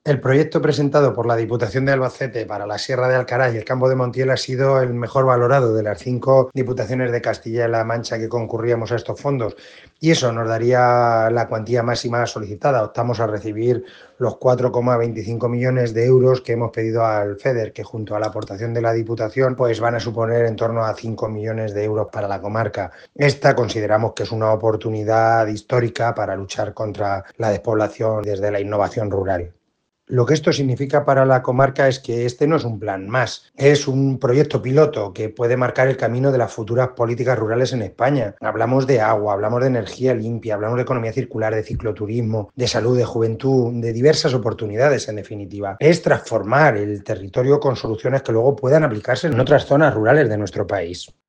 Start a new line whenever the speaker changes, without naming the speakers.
El proyecto presentado por la Diputación de Albacete para la Sierra de Alcaraz y el Campo de Montiel ha sido el mejor valorado de las 5 diputaciones de Castilla-La Mancha que concurríamos a estos fondos, y eso nos daría la cuantía máxima solicitada. Optamos a recibir los 4,25 millones de euros que hemos pedido al FEDER, que junto a la aportación de la Diputación pues van a suponer en torno a 5 millones de euros para la comarca. Esta consideramos que es una oportunidad histórica para luchar contra la despoblación desde la innovación rural. Lo que esto significa para la comarca es que este no es un plan más, es un proyecto piloto que puede marcar el camino de las futuras políticas rurales en España. Hablamos de agua, hablamos de energía limpia, hablamos de economía circular, de cicloturismo, de salud, de juventud, de diversas oportunidades en definitiva. Es transformar el territorio con soluciones que luego puedan aplicarse en otras zonas rurales de nuestro país.